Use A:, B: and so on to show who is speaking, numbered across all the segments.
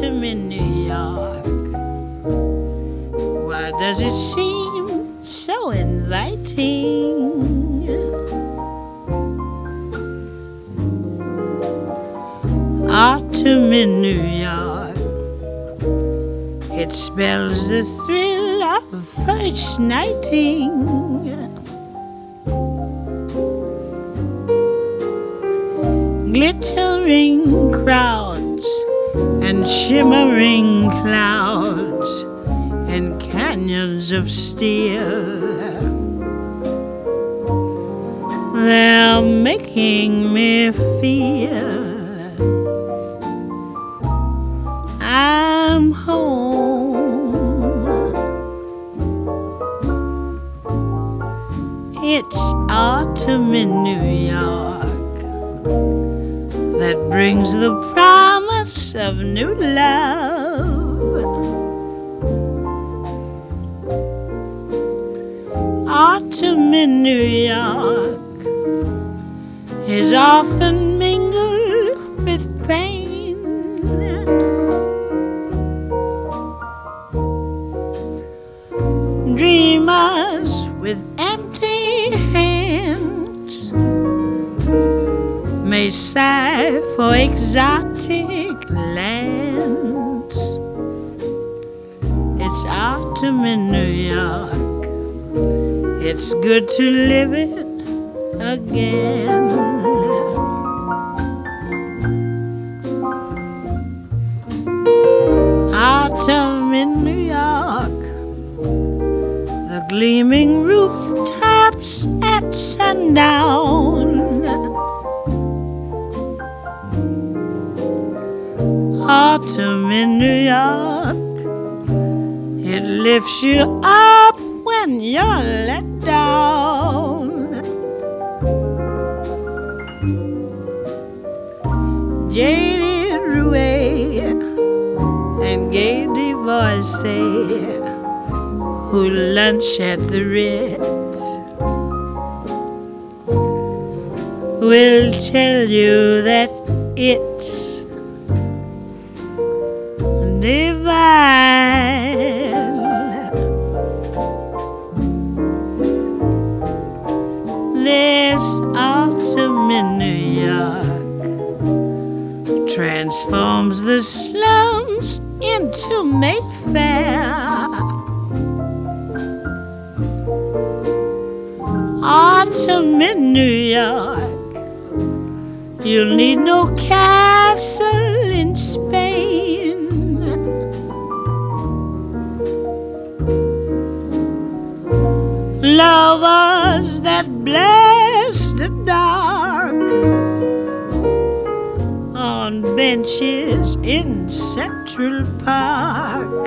A: autumn in New York. Why does it seem so inviting? Autumn in New York, it spells the thrill of first nighting. Glittering crowds and shimmering clouds and canyons of steel, they're making me feel I'm home. It's autumn in New York that brings the promise of new love. Autumn in New York is often mingled with pain. Dreamers with empty hands may sigh for exotic lands. It's autumn in New York, it's good to live it again. Autumn in New York, the gleaming rooftops at sundown. Autumn in New York, it lifts you up when you're let down. Jaded Rouet and gay divorcee who lunch at the Ritz will tell you that it's divine. This autumn in New York transforms the slums into Mayfair. Autumn in New York, you'll need no castle in Spain. Lovers that bless the dark on benches in Central Park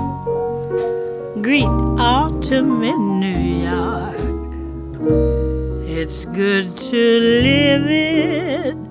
A: greet autumn in New York. It's good to live it